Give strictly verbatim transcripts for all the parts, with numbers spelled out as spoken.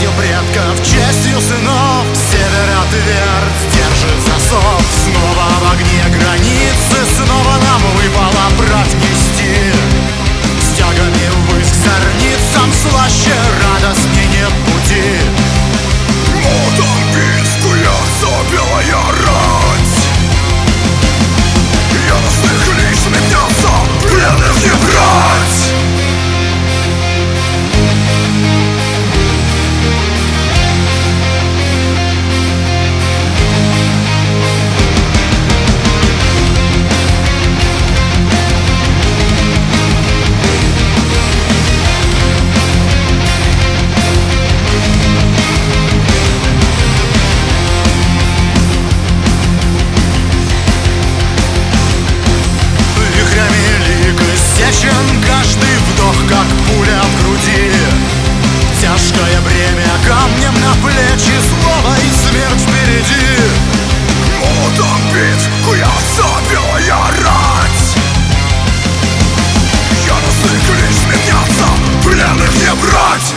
Памятью предков, честью сынов, севера твердь держит засов. Снова в огне границы, снова нам выпало брать нести. Стягами ввысь к зорницам, слаще радостней нет пути. Мутом бискуется белая рать. Яростных лишь сменятся, пленных не брать. Каждый вдох, как пуля в груди. Тяжкое бремя камнем на плечи, слово и смерть впереди. Молотом бить, куется белая рать. Яростных лишь сменятся, пленных не брать.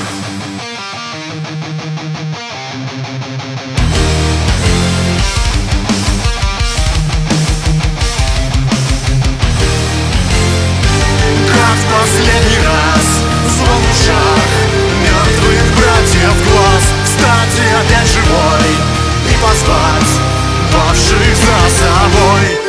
Последний раз звон в ушах, мертвых братьев глаз. Встать и опять живой и позвать павших за собой.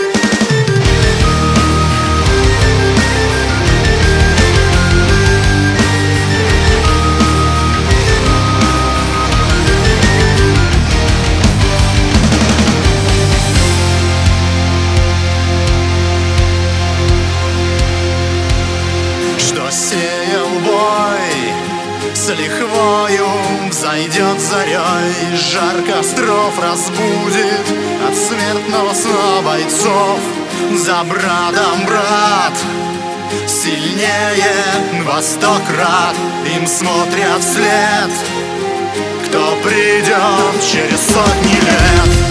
Сеял бой с лихвою, взойдет зарей, жар костров разбудит от смертного сна бойцов. За братом брат сильнее во сто крат, им смотрят вслед, кто придет через сотни лет.